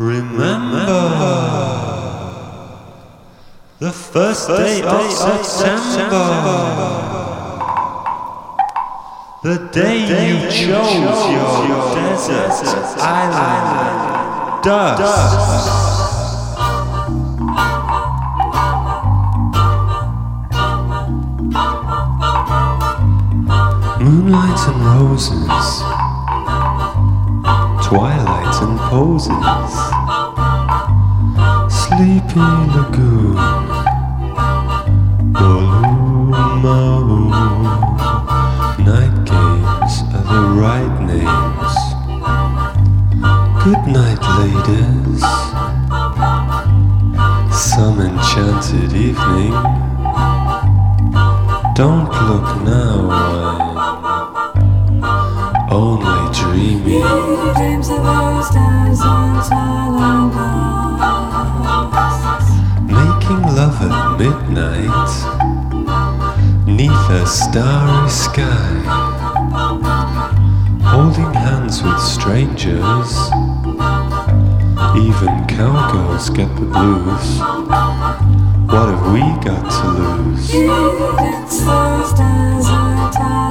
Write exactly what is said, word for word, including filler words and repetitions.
Remember the first day of September, the day you chose your desert island dust. Moonlight and roses, twilight and poses, sleepy lagoon, Balloon, night games are the right names. Good night, ladies. Some enchanted evening. Don't look now, I'm only dreaming. Dreams of our stars on silent nights. Making love at midnight, neath a starry sky. Holding hands with strangers, even cowgirls get the blues. What have we got to lose? It's the stars are tired.